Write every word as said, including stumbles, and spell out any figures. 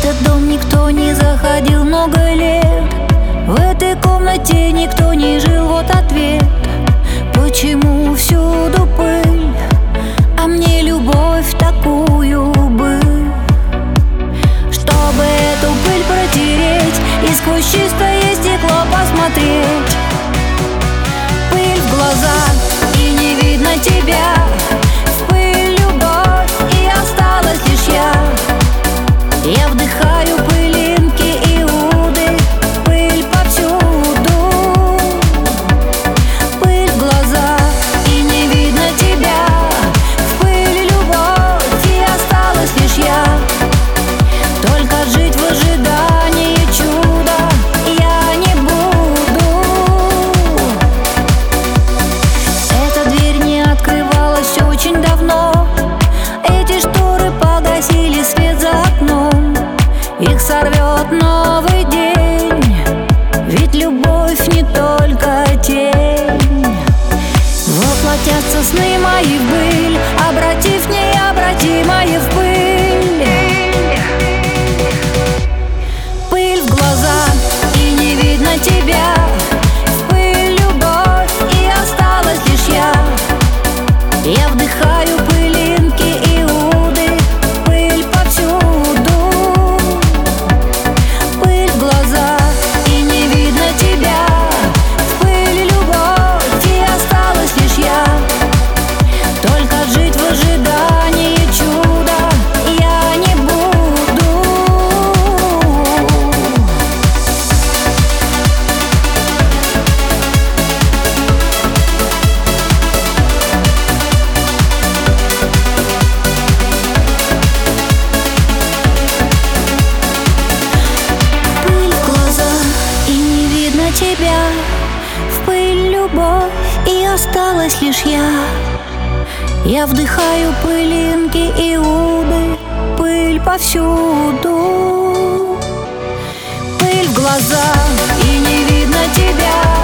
этот дом никто не заходил много лет, в этой комнате никто не жил, вот ответ. Почему всюду пыль, а мне любовь такую бы? Чтобы эту пыль протереть и сквозь чистое стекло посмотреть. Пыль в глаза, и не видно тебя. В пыль любовь, и осталась лишь я. Я вдыхаю пылинки Иуды, пыль повсюду. Пыль в глаза, и не видно тебя. В пыль любовь, и осталась лишь я. Только жить в ожидании чуда я не буду. Эта дверь не открывалась очень давно. Эти шторы погасили свет за окном. Их сорвет новый день, ведь любовь не только тень. Воплотятся сны мои в быль, обратив необратимое в пыль. Пыль в глаза, и не видно тебя. В пыль любовь, и осталась лишь я. Я вдыхаю пылинки Иуды, пыль повсюду. Пыль в глаза, и не видно тебя. В пыль любовь, и осталась лишь я. Только жить в ожидании чуда я не буду. Пыль в глаза, и не видно тебя. В пыль любовь, и осталась лишь я. Я вдыхаю пылинки Иуды, пыль повсюду. Пыль в глаза, и не видно тебя.